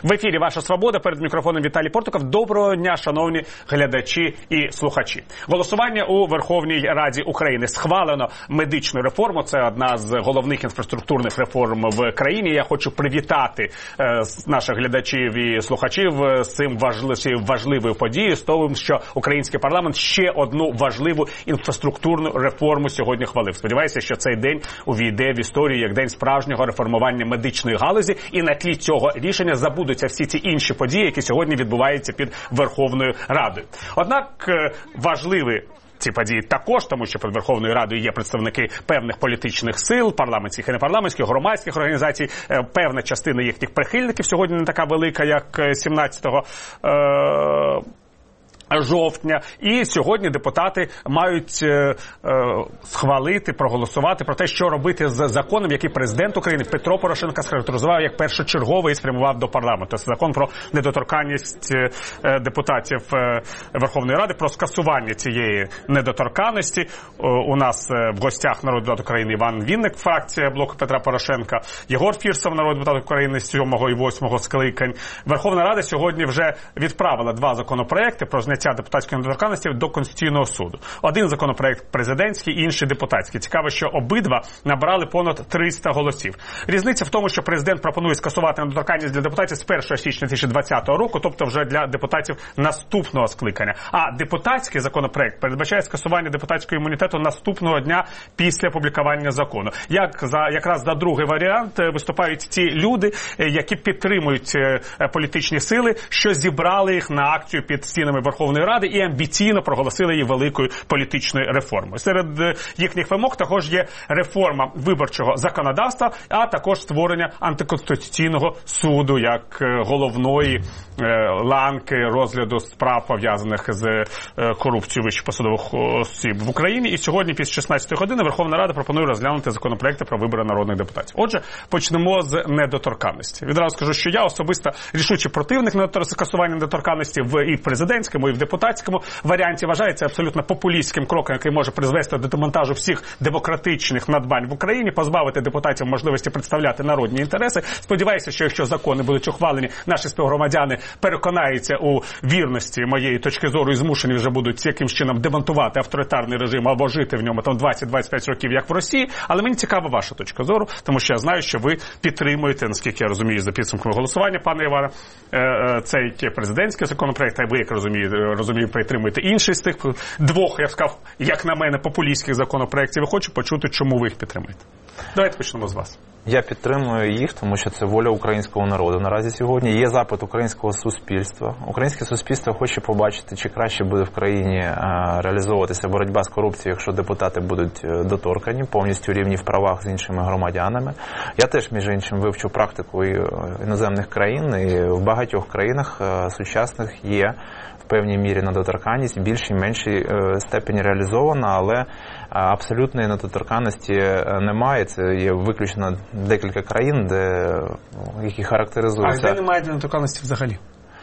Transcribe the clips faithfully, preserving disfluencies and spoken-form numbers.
В ефірі «Ваша свобода», перед мікрофоном Віталій Портуков. Доброго дня, шановні глядачі і слухачі. Голосування у Верховній Раді України. Схвалено медичну реформу. Це одна з головних інфраструктурних реформ в країні. Я хочу привітати е, наших глядачів і слухачів з цим важливою, важливою подією, з того, що український парламент ще одну важливу інфраструктурну реформу сьогодні хвалив. Сподіваюся, що цей день увійде в історію як день справжнього реформування медичної галузі, і на тлі цього рішення забудуться всі ці інші події, які сьогодні відбуваються під Верховною Радою. Однак важливі ці події також, тому що під Верховною Радою є представники певних політичних сил, парламентських і непарламентських, громадських організацій, певна частина їхніх прихильників сьогодні не така велика, як сімнадцятого е жовтня. І сьогодні депутати мають е, е, схвалити, проголосувати про те, що робити з законом, який президент України Петро Порошенко схарактеризував як першочерговий і спрямував до парламенту. Це закон про недоторканність е, депутатів е, Верховної Ради, про скасування цієї недоторканності. Е, у нас е, в гостях народний депутат України Іван Вінник, фракція блоку Петра Порошенка, Єгор Фірсов, народний депутат України з сьомого і восьмого скликань. Верховна Рада сьогодні вже відправила два законопроекти про зняття депутатської недоторканності до Конституційного суду. Один законопроект президентський, інший депутатський. Цікаво, що обидва набрали понад триста голосів. Різниця в тому, що президент пропонує скасувати недоторканність для депутатів з першого січня дві тисячі двадцятого року, тобто вже для депутатів наступного скликання. А депутатський законопроект передбачає скасування депутатського імунітету наступного дня після опублікування закону. Як за якраз за другий варіант виступають ті люди, які підтримують політичні сили, що зібрали їх на акцію під стінами Верховної Ради і амбіційно проголосили її великою політичною реформою. Серед їхніх вимог також є реформа виборчого законодавства, а також створення антиконституційного суду як головної ланки розгляду справ, пов'язаних з корупцією вищих посадових осіб в Україні. І сьогодні після шістнадцятої години Верховна Рада пропонує розглянути законопроекти про вибори народних депутатів. Отже, почнемо з недоторканності. Відразу скажу, що я особисто рішучий противник скасування недоторканності в і президентському, і в депутатському варіанті. Вважається абсолютно популістським кроком, який може призвести до демонтажу всіх демократичних надбань в Україні, позбавити депутатів можливості представляти народні інтереси. Сподіваюся, що якщо закони будуть ухвалені, наші співгромадяни переконаються у вірності моєї точки зору і змушені вже будуть якимсь чином демонтувати авторитарний режим або жити в ньому там двадцять-двадцять п'ять років, як в Росії. Але мені цікава ваша точка зору, тому що я знаю, що ви підтримуєте, наскільки я розумію, за підсумками голосування, пане Іване, цей президентський законопроект, а ви, як розумію, розумію, підтримуєте інший з тих двох, я сказав, як на мене, популістських законопроєктів. Я хочу почути, чому ви їх підтримуєте. Давайте почнемо з вас. Я підтримую їх, тому що це воля українського народу наразі сьогодні. Є запит українського суспільства. Українське суспільство хоче побачити, чи краще буде в країні реалізовуватися боротьба з корупцією, якщо депутати будуть доторкані, повністю рівні в правах з іншими громадянами. Я теж, між іншим, вивчу практику іноземних країн, і в багатьох країнах сучасних є в певній мірі недоторканність, в більшій, меншій степені реалізована, але абсолютної недоторканності немає. Це є виключно декілька країн, де, які характеризуються... А де немає недоторканності взагалі?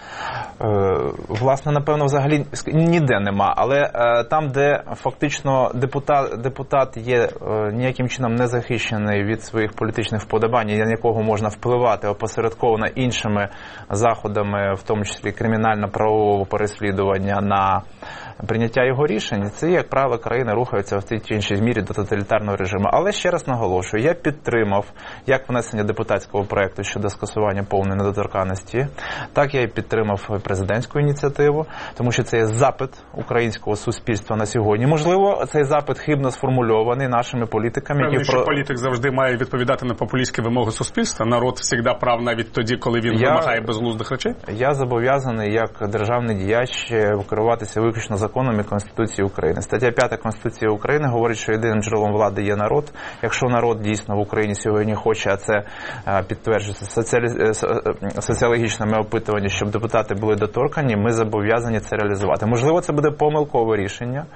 Власне, напевно, взагалі ніде нема, але там, де фактично депутат, депутат є ніяким чином не захищений від своїх політичних вподобань, на якого можна впливати опосередковано іншими заходами, в тому числі кримінально-правового переслідування на прийняття його рішень, це, як правило, країни рухаються в тій чи іншій мірі до тоталітарного режиму. Але ще раз наголошую, я підтримав як внесення депутатського проекту щодо скасування повної недоторканності, так я і підтримав президентську ініціативу, тому що це є запит українського суспільства на сьогодні. Можливо, цей запит хибно сформульований нашими політиками. Певно, які що про... політик завжди має відповідати на популістські вимоги суспільства. Народ завжди прав навіть тоді, коли він я... вимагає безглуздих речей. Я зобов'язаний як державний діяч керуватися виключно законом і Конституцією України. Стаття п'ята Конституції України говорить, що єдиним джерелом влади є народ. Якщо народ дійсно в Україні сьогодні хоче, а це підтверджується соціалі... соціологічними опитуваннями, щоб депутати були доторкані, ми зобов'язані це реалізувати. Можливо, це буде помилкове рішення,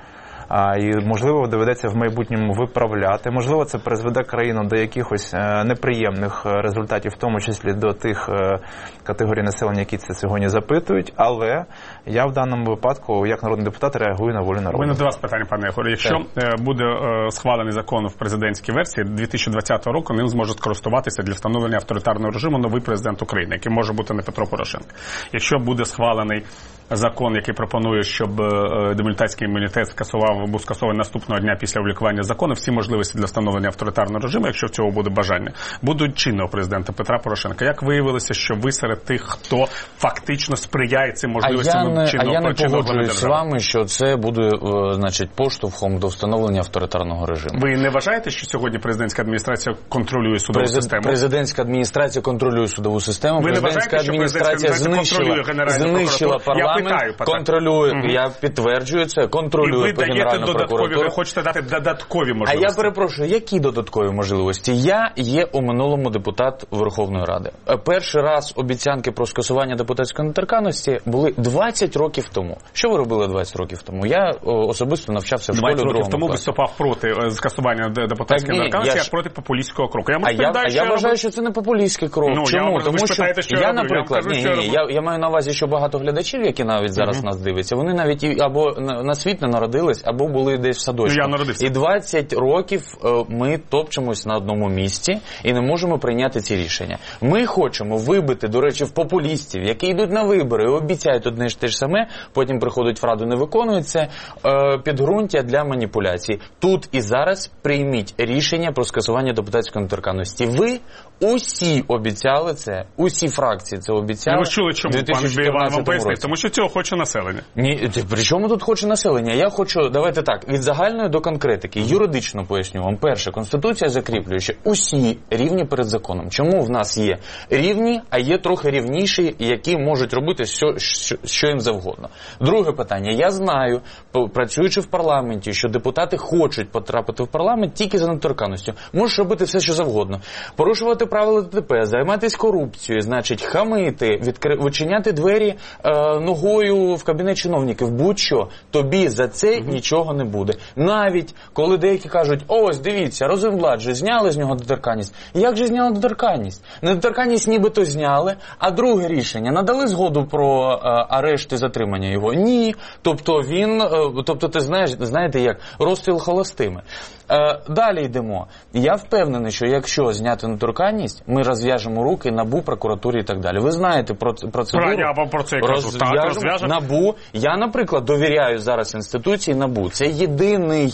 А, і, можливо, доведеться в майбутньому виправляти. Можливо, це призведе країну до якихось е, неприємних результатів, в тому числі до тих е, категорій населення, які це сьогодні запитують. Але я в даному випадку, як народний депутат, реагую на волю народу. У мене до вас питання, пане Ігоре. Якщо е, буде е, схвалений закон в президентській версії, дві тисячі двадцятого року ним зможе скористуватися для встановлення авторитарного режиму новий президент України, який може бути не Петро Порошенко. Якщо буде схвалений закон, який пропонує, щоб демілітарський імунітет скасував, був скасований наступного дня після опублікування закону, всі можливості для встановлення авторитарного режиму, якщо в цього буде бажання, будуть чинного президента Петра Порошенка. Як виявилося, що ви серед тих, хто фактично сприяє цим можливостям чинного чинного? А я не погоджуюсь з держави? вами, що це буде, значить, поштовхом до встановлення авторитарного режиму. Ви не вважаєте, що сьогодні президентська адміністрація контролює судову Презид... систему? Президентська адміністрація контролює судову систему. Ви президентська не вважаєте, адміністрація знищила, знищила парламент, питаю, контролює, угу. я підтверджую це, контролює Генеральну прокуратуру. Ви хочете дати додаткові можливості? А я перепрошую, які додаткові можливості? Я є у минулому депутат Верховної Ради. Перший раз обіцянки про скасування депутатської недоторканності були двадцять років тому. Що ви робили двадцять років тому? Я особисто навчався в школі другому класі. двадцять років тому класі. виступав проти скасування депутатської недоторканності, як проти популістського кроку. Я, а я, а я вважаю, що це не популістський крок. Ну, Чому? Я, Тому що, питаєте, що я, я наприклад, я, ні, кажу, ні, я, я маю на увазі, що багато глядачів, які навіть зараз uh-huh. нас дивляться, вони навіть і, або на, на світ не народились, або були десь в садочку. Ну, я народився. І двадцять років ми топчемось на одному місці і не можемо прийняти ці рішення. Ми хочемо вибити, до речі, в популістів, які йдуть на вибори і обіцяють одне ж те ж саме, потім приходять в Раду, не виконують це, підґрунтя для маніпуляцій. Тут і зараз прийміть рішення про скасування депутатської недоторканності. Ви усі обіцяли це, усі фракції це обіцяли. Ну, ви чули, чому пан Іван вам пояснить? Тому що цього хоче населення. Ні, при чому тут хоче населення? Я хочу, давайте так, від загальної до конкретики. Юридично поясню вам. Перше, Конституція закріплює, що усі рівні перед законом. Чому в нас є рівні, а є трохи рівніші, які можуть робити що, що, що їм завгодно. Друге питання. Я знаю, працюючи в парламенті, що депутати хочуть потрапити в парламент тільки за недоторканністю. Можуть робити все, що завгодно. Порушувати правила ДТП, займатися корупцією, значить, хамити, відкри... відчиняти двері е, ногою в кабінет чиновників, будь-що, тобі за це mm-hmm. нічого не буде. Навіть, коли деякі кажуть, ось, дивіться, Розенблат же зняли з нього недоторканність. Як же зняли недоторканність? Недоторканність нібито зняли, а друге рішення, надали згоду про е, арешт і затримання його? Ні. Тобто він, е, тобто ти знаєш, знаєте як, розстріл холостими. Е, далі йдемо. Я впевнений, що якщо зняти недоторканність, ми розв'яжемо руки НАБУ, прокуратурі і так далі. Ви знаєте про процедуру? Я вам про це кажу. Так, розв'яжемо. НАБУ. Я, наприклад, довіряю зараз інституції НАБУ. Це єдиний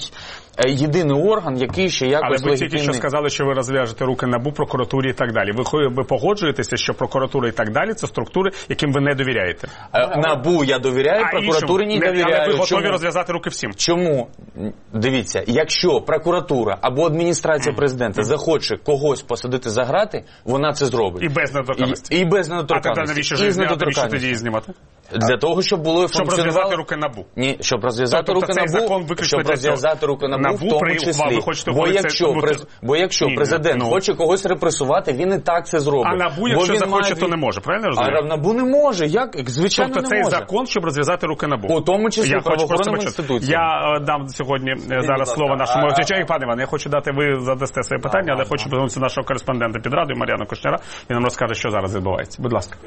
єдиний орган, який ще якось легітимний. Але ви тільки що сказали, що ви розв'яжете руки НАБУ, прокуратурі і так далі. Ви, ви погоджуєтеся, що прокуратура і так далі – це структури, яким ви не довіряєте? НАБУ я довіряю, а прокуратурі не довіряю. Але ви готові Чому? розв'язати руки всім? Чому? Дивіться, якщо прокуратура або адміністрація президента захоче когось посадити за грати, вона це зробить. І без недоторканності. І, і без недоторканності. А тоді навіщо ж зняти, навіщо тоді її знімати? Для того, щоб було щоб розв'язати руки НАБУ. Ні, щоб розв'язати тобто руки НАБУ, щоб розв'язати руки НАБУ, НАБУ в тому числі. Бо якщо, през... Бо якщо ні, президент ну... хоче когось репресувати, він і так це зробить. А НАБУ, якщо захоче, має... то не може, правильно розумію? А НАБУ не може, як? Звичайно, тобто не може. Тобто цей закон, щоб розв'язати руки НАБУ. У тому числі правоохоронним інституціям. Я дам сьогодні Він зараз слово нашому очевидцю. Пане Іване, я хочу дати, ви задасте своє питання, але хочу повернутися до нашого кореспондента під Радою, Мар'яна Кушняра, і нам розкаже, що зараз відбувається. Будь ласка.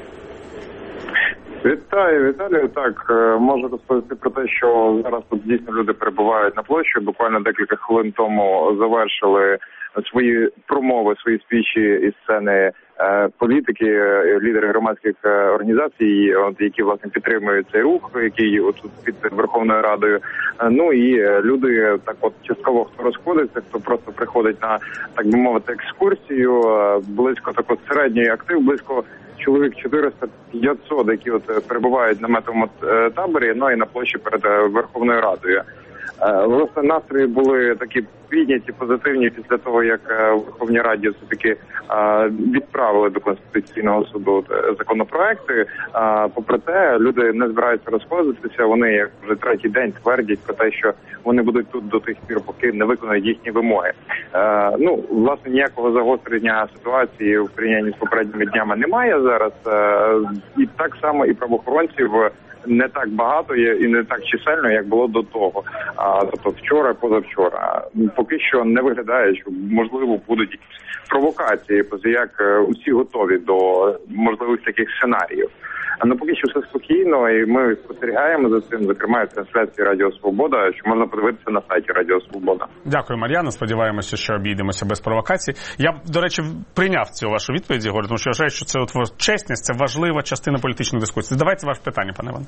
Вітаю, Віталію. Так, можу розповісти про те, що зараз тут дійсно люди перебувають на площі. Буквально декілька хвилин тому завершили свої промови, свої спічі із сцени е, політики, лідери громадських організацій, от, які, власне, підтримують цей рух, який от під Верховною Радою. Ну і люди так от частково хто розходиться, хто просто приходить на, так би мовити, екскурсію, близько так от середньої актив, близько чоловік чотириста-п'ятсот, які от перебувають на наметовому таборі, ну і на площі перед Верховною Радою. Власне, настрої були такі підняті, позитивні після того, як в Верховній Раді все-таки відправили до Конституційного суду законопроекти. Попри те, люди не збираються розходитися, вони як вже третій день твердять про те, що вони будуть тут до тих пір, поки не виконують їхні вимоги. Ну, власне, ніякого загострення ситуації в порівнянні з попередніми днями немає зараз. І так само і правоохоронців не так багато є і не так чисельно, як було до того. А, тобто вчора, позавчора. Поки що не виглядає, що можливо будуть якісь провокації, як усі готові до можливих таких сценаріїв. А ну поки що все спокійно, і ми спостерігаємо за цим, зокрема в трансляції Радіо Свобода, що можна подивитися на сайті Радіо Свобода. Дякую, Мар'яна. Сподіваємося, що обійдемося без провокацій. Я, до речі, прийняв цю вашу відповідь, Ігор, тому що вважаю, що це от чесність, це важлива частина політичної дискусії. Давайте ваше питання, пане Іван.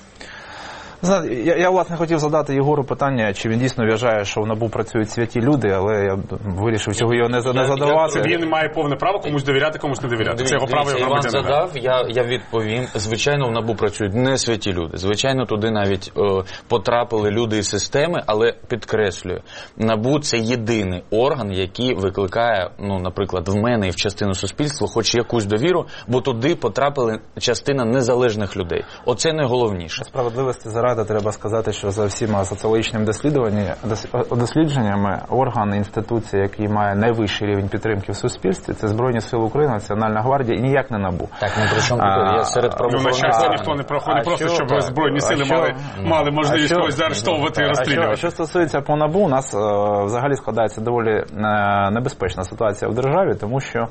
Я, я, власне, хотів задати Єгору питання, чи він дійсно вважає, що в НАБУ працюють святі люди, але я вирішив цього його не, не задавати. Я, він має повне право комусь довіряти, комусь не довіряти. Диві, це його право його громадянина. Іван задав, я, я відповім. Звичайно, в НАБУ працюють не святі люди. Звичайно, туди навіть о, потрапили люди із системи, але підкреслюю, НАБУ – це єдиний орган, який викликає, ну, наприклад, в мене і в частину суспільства хоч якусь довіру, бо туди потрапили частина незалежних людей. Оце найголовніше. Справедливості заради треба сказати, що за всіма соціологічними дослідженнями орган, інституція, який має найвищий рівень підтримки в суспільстві, це Збройні Сили України, Національна гвардія і ніяк не НАБУ. Так, ну при чому тут? Я серед правоохоронних. Ну, на щастя, ніхто не проходить, просто що, щоб так, Збройні Сили що, мали, мали можливість когось заарештовувати і розстрілювати. А що, що стосується по НАБУ, у нас е, взагалі складається доволі е, небезпечна ситуація в державі, тому що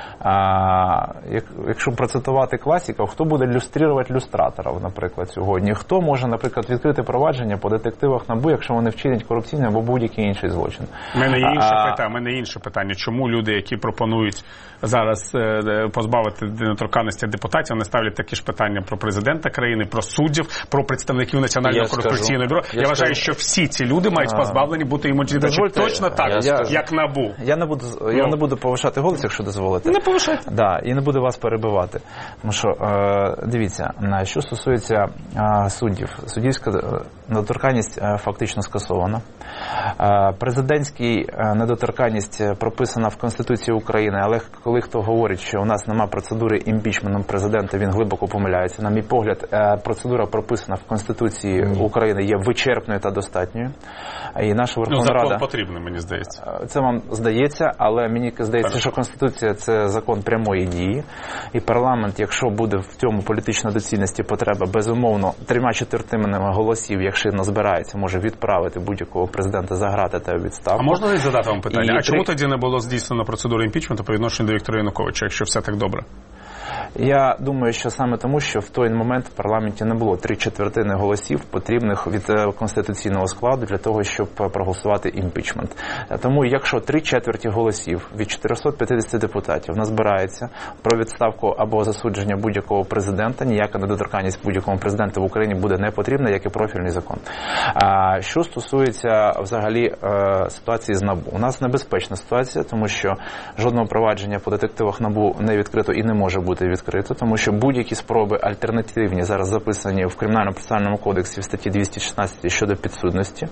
А, як, якщо процитувати класиків, хто буде люструвати люстраторів, наприклад, сьогодні? Хто може, наприклад, відкрити провадження по детективах НАБУ, якщо вони вчинять корупційний або будь-який інший злочин? У мене є інше а, питання. У мене інше питання. Чому люди, які пропонують зараз е, позбавити недоторканності депутатів, вони ставлять такі ж питання про президента країни, про суддів, про представників Національного конституційного бюро? Я, я вважаю, що всі ці люди мають позбавлені бути імунітету. Точно так, я, як НАБУ. Я не буду, ну. я не буду повишати голос, якщо дозволите. Не повишайте. Да, і не буду вас перебивати. Тому що, е, дивіться, що стосується е, суддів, суддівська недоторканність е, фактично скасована. Е, президентська недоторканність прописана в Конституції України, але коли хто говорить, що у нас немає процедури імпічменту президента, він глибоко помиляється. На мій погляд, е, процедура прописана в Конституції mm. України є вичерпною та достатньою. І наша Верховна ну, закон Рада... потрібний, мені здається. Це вам здається, але мені здається, що Конституція – це закон прямої дії. І парламент, якщо буде в цьому політична доцільності потреба, безумовно, трьома четвертинами голосів, якщо назбирається, може відправити будь-якого президента за грати та відставку. А можна задати вам питання? І а чому три... тоді не було здійснено процедури імпічменту по відношенню до Віктора Януковича, якщо все так добре? Я думаю, що саме тому, що в той момент в парламенті не було три четвертини голосів, потрібних від конституційного складу для того, щоб проголосувати імпічмент. Тому якщо три четверті голосів від чотирьохсот п'ятдесят депутатів назбирається про відставку або засудження будь-якого президента, ніяка недоторканність будь-якому президенту в Україні буде не потрібна, як і профільний закон. А що стосується взагалі ситуації з НАБУ? У нас небезпечна ситуація, тому що жодного провадження по детективах НАБУ не відкрито і не може бути відкрито, тому що будь-які спроби альтернативні зараз записані в Кримінально-процесуальному кодексі в статті двісті шістнадцять щодо підсудності,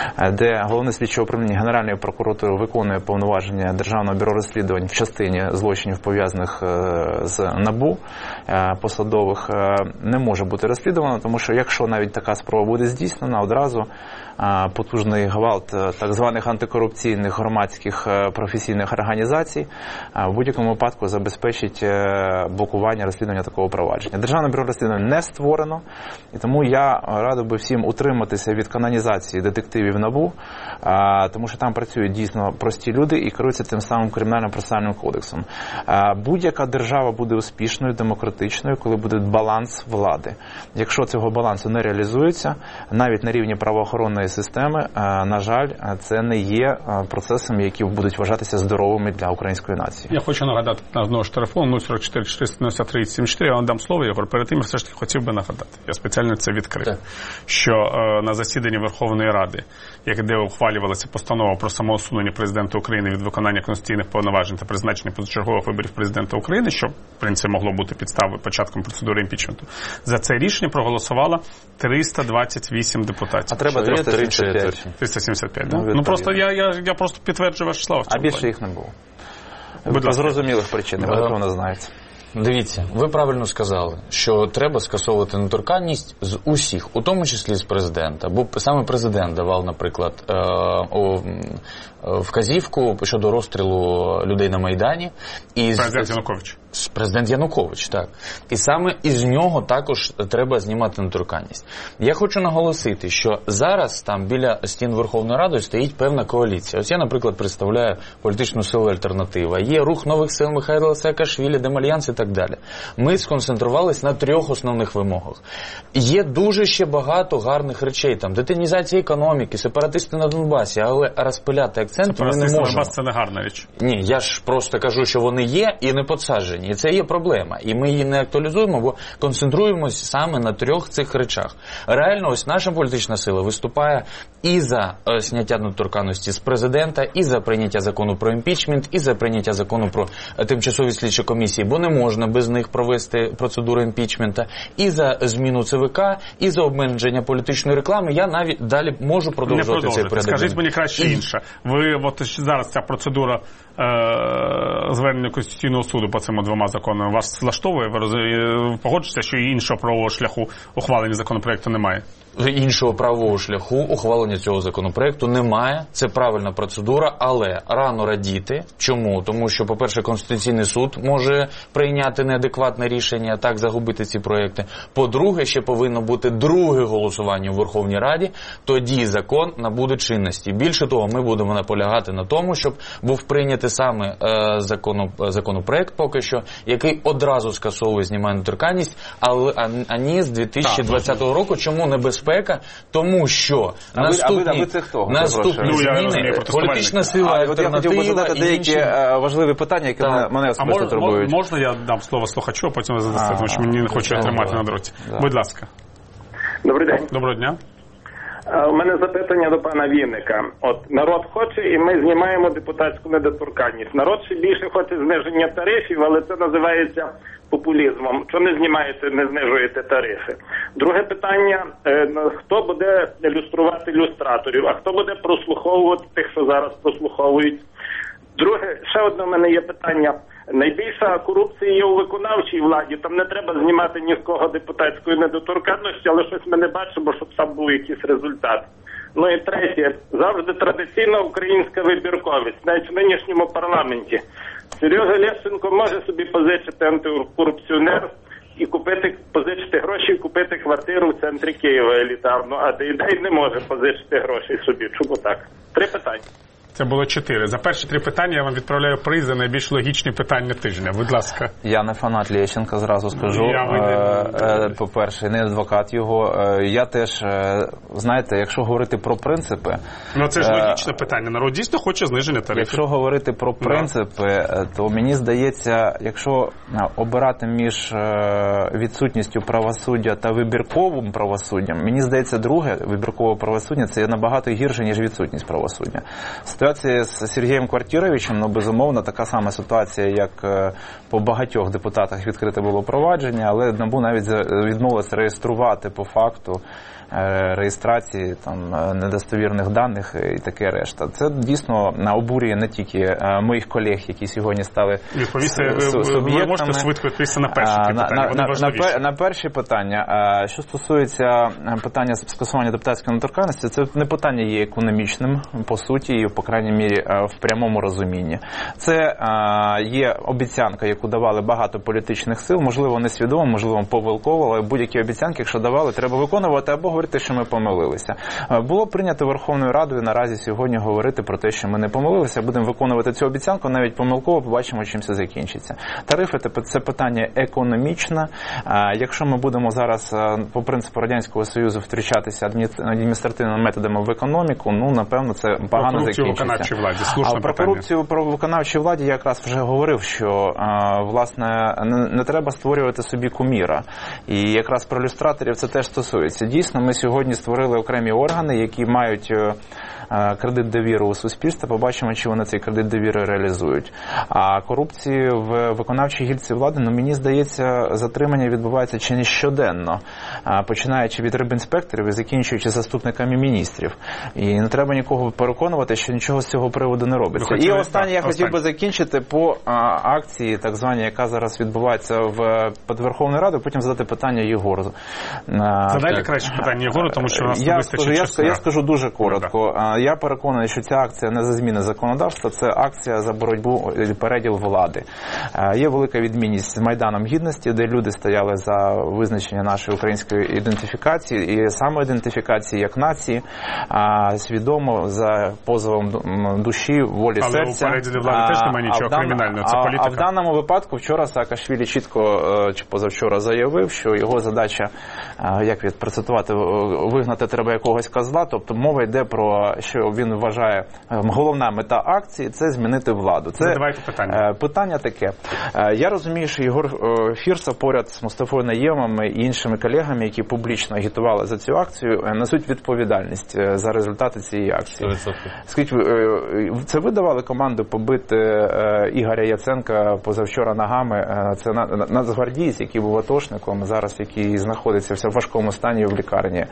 де Головне слідче управління Генеральної прокуратури виконує повноваження Державного бюро розслідувань в частині злочинів, пов'язаних з НАБУ посадових, не може бути розслідувано, тому що якщо навіть така спроба буде здійснена, одразу потужний гвалт так званих антикорупційних громадських професійних організацій в будь-якому випадку забезпечить блокування розслідування такого провадження. Державне бюро розслідувань не створено, і тому я радив би всім утриматися від канонізації детективів НАБУ, тому що там працюють дійсно прості люди і керуються тим самим Кримінально-процесуальним кодексом. Будь-яка держава буде успішною, демократичною, коли буде баланс влади. Якщо цього балансу не реалізується, навіть на рівні правоохоронної системи, на жаль, це не є процесами, які будуть вважатися здоровими для української нації. Я хочу нагадати на одного ж телефону нуль сорок чотири чотириста дев'яносто три сімдесят чотири. Я вам дам слово, Ігор. Перед тим, я все ж таки хотів би нагадати. Я спеціально це відкрив. Так. Що е, на засіданні Верховної Ради, де ухвалювалася постанова про самоусунення президента України від виконання конституційних повноважень та призначення позачергових виборів президента України, що, в принципі, могло бути підставою початком процедури імпічменту, за це рішення проголосувало триста двадцять вісім депутатів. А треба триста сімдесят п'ять. триста сімдесят п'ять, да? Ну, просто я, я, я просто підтверджую ваші слова. А більше їх не було. По зрозумілих причин, ви напевно знаєте. Дивіться, ви правильно сказали, що треба скасовувати недоторканність з усіх, у тому числі з президента. Бо саме президент давав, наприклад, вказівку щодо розстрілу людей на Майдані. І президент Янукович. Президент Янукович, так. І саме із нього також треба знімати недоторканність. Я хочу наголосити, що зараз там біля стін Верховної Ради стоїть певна коаліція. Ось я, наприклад, представляю політичну силу «Альтернатива». Є рух нових сил Михайла Саакашвілі, Демальянс і так далі. Ми сконцентрувалися на трьох основних вимогах. Є дуже ще багато гарних речей, там, детінізація економіки, сепаратисти на Донбасі, але розпиляти акценти ми не можемо. Донбас – це не гарна річ. Ні, я ж просто кажу, що вони є і не підсаджені. І це є проблема. І ми її не актуалізуємо, бо концентруємося саме на трьох цих речах. Реально, ось наша політична сила виступає і за е, зняття недоторканності з президента, і за прийняття закону про імпічмент, і за прийняття закону про е, тимчасові слідчі комісії, бо не можна без них провести процедуру імпічмента, і за зміну ЦВК, і за обмеження політичної реклами. Я навіть далі можу продовжувати цей порядок. Скажіть мені краще і... інше. Ви от зараз ця процедура е- звернення Конституційного суду по цим двома законам вас влаштовує? Ви роз... погоджуєтеся, що іншого правового шляху ухвалення законопроекту немає? Іншого правового шляху ухвалення цього законопроекту немає. Це правильна процедура, але рано радіти. Чому? Тому що, по-перше, Конституційний суд може прийняти неадекватне рішення, так загубити ці проекти. По-друге, ще повинно бути друге голосування у Верховній Раді, тоді закон набуде чинності. Більше того, ми будемо наполягати на тому, щоб був прийнятий саме е, закону, законопроект поки що, який одразу скасовує знімає недоторканність, але ані з дві тисячі двадцятого року. Чому небезпека? Тому що а наступні, ви, а ви, а ви це хто? наступні ну, зміни, розумію, політична сила, а, альтернатива, я хотів би задати деякі інші... важливі питання, які так. мене особисто а турбують. Можна я дам слово слухачу, а потім задасте, тому що мені не хочу тримати на дроті. Да. Будь ласка. Добрий день. Доброго дня. У мене запитання до пана Вінника. От народ хоче, і ми знімаємо депутатську недоторканність. Народ ще більше хоче зниження тарифів, але це називається популізмом. Чого не знімаєте, не знижуєте тарифи? Друге питання, хто буде люструвати люстраторів, а хто буде прослуховувати тих, що зараз прослуховують? Друге, ще одне в мене є питання. Найбільша корупція є у виконавчій владі. Там не треба знімати ні з кого депутатської недоторканності, але щось ми не бачимо, щоб там був якийсь результат. Ну і третє, завжди традиційна українська вибірковість, навіть в нинішньому парламенті. Сережа Лещенко може собі позичити антикорупціонер і купити, позичити гроші і купити квартиру в центрі Києва елітарну, а Дейдей не може позичити гроші собі. Чому так? Три питання. Це було чотири. За перші три питання я вам відправляю приз за найбільш логічні питання тижня. Будь ласка. Я не фанат Лещенка, зразу скажу. Я По-перше, не адвокат його. Я теж, знаєте, якщо говорити про принципи... Ну це ж логічне питання. Народ дійсно хоче зниження тарифів. Якщо говорити про принципи, то мені здається, якщо обирати між відсутністю правосуддя та вибірковим правосуддям, мені здається, друге, вибіркове правосуддя, це набагато гірше, ніж відсутність правосуддя. Ситуація з Сергієм Квартіровичем, ну, безумовно, така сама ситуація, як по багатьох депутатах відкрите було провадження, але НАБУ навіть відмовилося реєструвати по факту реєстрації там недостовірних даних і таке решта. Це дійсно обурює не тільки моїх колег, які сьогодні стали суб'єктами. Ви можете швидко відповісти на перші на, питання, вони важливіші. На, на перші питання. Що стосується питання скасування депутатської недоторканності, це не питання є економічним, по суті, і, по крайній мірі, в прямому розумінні. Це є обіцянка, яку давали багато політичних сил, можливо, несвідомо, можливо, помилково, але будь-які обіцянки, якщо давали, треба виконувати або говорити, що ми помилилися. Було прийнято Верховною Радою наразі сьогодні говорити про те, що ми не помилилися, будемо виконувати цю обіцянку, навіть помилково, побачимо, чим це закінчиться. Тарифи – це питання економічне. Якщо ми будемо зараз по принципу Радянського Союзу втручатися адміністративними методами в економіку, ну, напевно, це погано закінчиться. Владі, а про корупцію про виконавчій владі я якраз вже говорив, що, власне, не, не треба створювати собі куміра. І якраз про люстраторів це теж стосується. Дійсно, ми сьогодні створили окремі органи, які мають кредит довіри у суспільства, побачимо, чи вони цей кредит довіри реалізують. А корупції в виконавчій гілці влади, ну, мені здається, затримання відбувається чи не щоденно, починаючи від рибінспекторів і закінчуючи заступниками міністрів. І не треба нікого переконувати, що нічого з цього приводу не робиться. І останнє я хотів би закінчити по а, акції, так званій, яка зараз відбувається в під Верховною Радою, потім задати питання Єгору. Задайте краще питання Єгору, тому що у нас я вистачить скажу, часу. Я, я скажу дуже коротко. А, я переконаний, що ця акція не за зміни законодавства, це акція за боротьбу і переділ влади. А, є велика відмінність з Майданом Гідності, де люди стояли за визначення нашої української ідентифікації і самоідентифікації як нації, а, свідомо за позовом душі, волі, але серця. Але у переділі влади теж немає нічого кримінального, це політика. А в даному випадку вчора Саакашвілі чітко, чи позавчора, заявив, що його задача, як від процитувати, вигнати треба якогось козла, тобто мова йде про, що він вважає, головна мета акції – це змінити владу. Це Задавайте питання. Питання таке. Я розумію, що Єгор Фірса поряд з Мустафою Найємом і іншими колегами, які публічно агітували за цю акцію, несуть відповідальність за результати цієї акції. Скажіть, це ви давали команду побити Ігоря Яценка позавчора ногами? Це нацгвардієць, який був атошником, зараз який знаходиться в важкому стані в лікарні.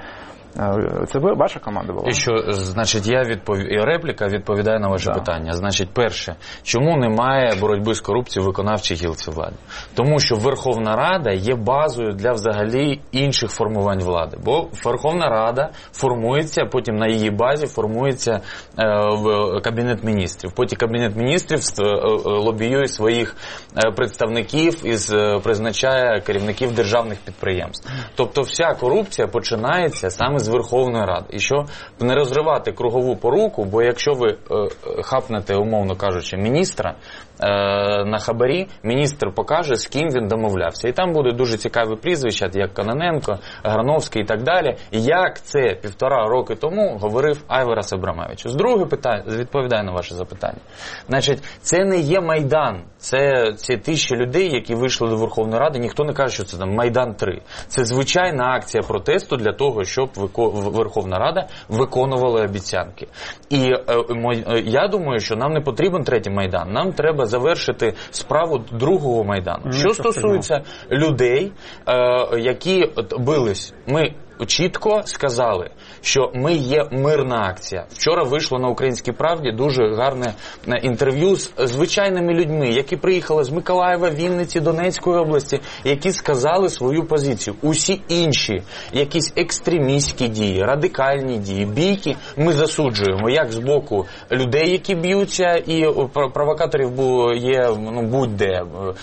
Це ви, ваша команда була? І що, значить, я відповів, і репліка відповідає на ваше да. питання. Значить, перше, чому немає боротьби з корупцією в виконавчій гілці влади? Тому що Верховна Рада є базою для взагалі інших формувань влади. Бо Верховна Рада формується, потім на її базі формується е, в Кабінет міністрів. Потім Кабінет міністрів е, лобіює своїх е, представників і е, призначає керівників державних підприємств. Тобто вся корупція починається саме з Верховної Ради. І що не розривати кругову поруку, бо якщо ви е, хапнете, умовно кажучи, міністра е, на хабарі, міністр покаже, з ким він домовлявся. І там буде дуже цікаві прізвища, як Кононенко, Грановський і так далі. Як це півтора роки тому говорив Айварас Абрамович. З друге питання, відповідаю на ваше запитання. Значить, це не є Майдан. Це, це тисячі людей, які вийшли до Верховної Ради. Ніхто не каже, що це там Майдан три. Це звичайна акція протесту для того, щоб Верховна Рада виконувала обіцянки. І е, я думаю, що нам не потрібен третій Майдан. Нам треба завершити справу другого Майдану. Що стосується людей, е, які бились, ми чітко сказали, що ми є мирна акція. Вчора вийшло на «Українській правді» дуже гарне інтерв'ю з звичайними людьми, які приїхали з Миколаєва, Вінниці, Донецької області, які сказали свою позицію. Усі інші якісь екстремістські дії, радикальні дії, бійки ми засуджуємо, як з боку людей, які б'ються, і провокаторів є, ну, будь-де.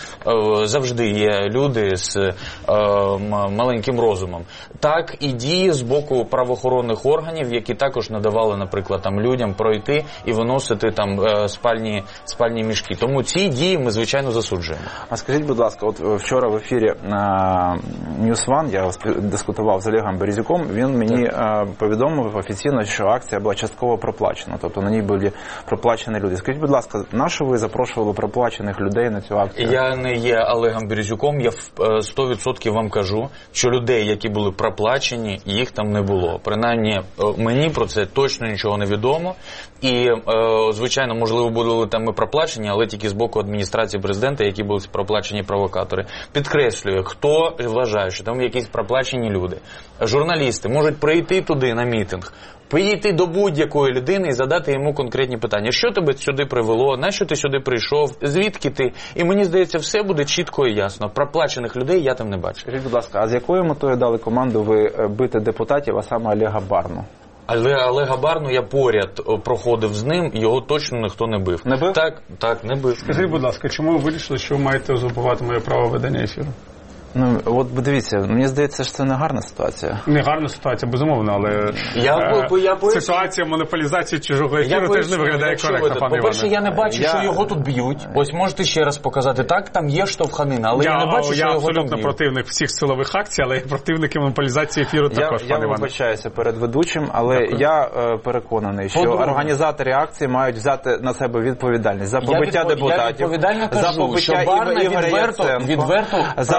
Завжди є люди з е, маленьким розумом. Так і дії з боку правоохоронних органів, які також надавали, наприклад, там людям пройти і виносити там спальні, спальні мішки. Тому ці дії ми, звичайно, засуджуємо. А скажіть, будь ласка, от вчора в ефірі News One я дискутував з Олегом Березюком, він мені так. повідомив офіційно, що акція була частково проплачена, тобто на ній були проплачені люди. Скажіть, будь ласка, на що ви запрошували проплачених людей на цю акцію? Я не є Олегом Березюком, я сто відсотків вам кажу, що людей, які були проплачені, їх там не було. Принаймні, мені про це точно нічого не відомо. І, звичайно, можливо, були там і проплачені, але тільки з боку адміністрації президента, які були проплачені провокатори. Підкреслюю, хто вважає, що там якісь проплачені люди. Журналісти можуть прийти туди на мітинг, підійти до будь-якої людини і задати йому конкретні питання. Що тебе сюди привело? Нащо ти сюди прийшов? Звідки ти? І мені здається, все буде чітко і ясно. Проплачених людей я там не бачу. Скажіть, будь ласка, а з якою метою дали команду ви бити депутатів, а саме Олега Барну? Але Олега Барну я поряд проходив з ним, його точно ніхто не бив. Не бив? Так, так, не бив. Скажіть, будь ласка, чому ви вирішили, що ви маєте узурпувати моє право ведення ефіру? Ну, от дивіться, мені здається, що це не гарна ситуація. Не гарна ситуація, безумовно, але я, е, я ситуація монополізації чужого ефіру теж не виглядає коректно, пане По-перше, я не бачу, я... що його тут б'ють. Ось можете ще раз показати. Так, там є штовханина, але я, я не бачу, я що його тут б'ють. Я абсолютно противник всіх силових акцій, але я противник монополізації ефіру я, також, я пане Іване. Я вибачаюся перед ведучим, але Дякую. я е, переконаний, що По-друге. організатори акції мають взяти на себе відповідальність за побиття я відпов... депутатів, я за побиття Барна Ігоря відверто, Яценко, відверто за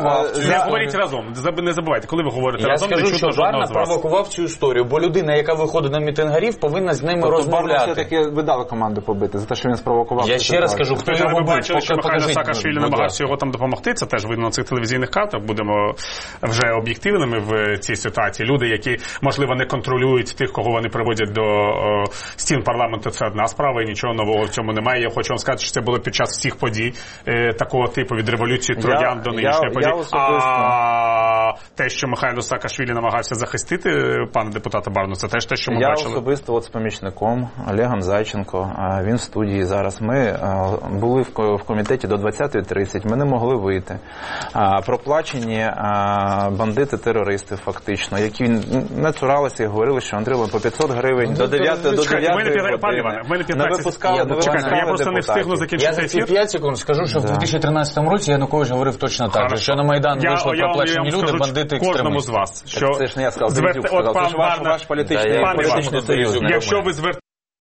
провокував е, цю Не за- говоріть разом, заб- не забувайте, коли ви говорите Я разом, не скажу, чутно що жодного Варна з вас. провокував цю історію, бо людина, яка виходить на мітингарів, повинна з ними Тобто розмовляти. Барна все-таки ви дали команду побити за те, що він спровокував. Я цю ще раз ситуацію. кажу, хто Ви його бачили, бачив, що Михайло покажіть, Саакашвілі будь намагався ласка. його там допомогти. Це теж видно на цих телевізійних кадрах. Будемо вже об'єктивними в цій ситуації. Люди, які, можливо, не контролюють тих, кого вони приводять до о, стін парламенту, це одна справа, і нічого нового в цьому немає. Я хочу вам сказати, що це було під час всіх подій е, такого типу, від революції троян до нинішньої я події. особисто- А те, що Михайло Саакашвілі намагався захистити пана депутата Барну, це теж те, що ми Я бачили. особисто от з помічником Олегом Зайченко, а, він в студії зараз. Ми а, були в ко- в комітеті до двадцятої тридцять, ми не могли вийти. А, проплачені а, бандити-терористи фактично, які не цуралися і говорили, що Андрій по п'ятсот гривень до дев'ятої до Чекайте, в мене дев'ятої п'ятнадцять, пане години. Іване, в мене Не п'ятнадцять. випускали, Я не буквально- Чекайте, я випускали просто не встигну депутатів. закінчити Я за ці ефір. п'ять секунд скажу, що в дві тисячі тринадцятому році Янукович говорив точно так, Хорошо. же, що на Майдан Я- вийшли я вам- проплачені я вам люди, скажу бандити, кожному екстремісти. з вас, що Так це ж не я сказав, звер- Бердюк от сказав, пан це ж ваш, Барна- ваш політичний, Да, я- Пане політичний Іван, союз. Іван, Якщо ви звертаєте